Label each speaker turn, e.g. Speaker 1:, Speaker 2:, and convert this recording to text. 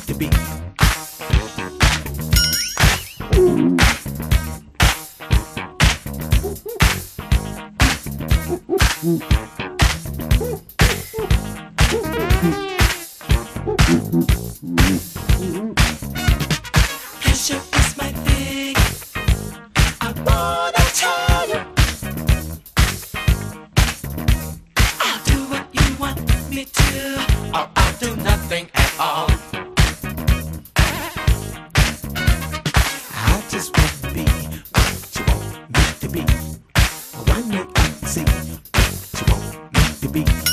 Speaker 1: to be. Pleasure is my thing. I wanna tell you, I'll do what you want me to, or I'll do nothing at all. I just want to be what you want me to be. Why not see what you want me to be?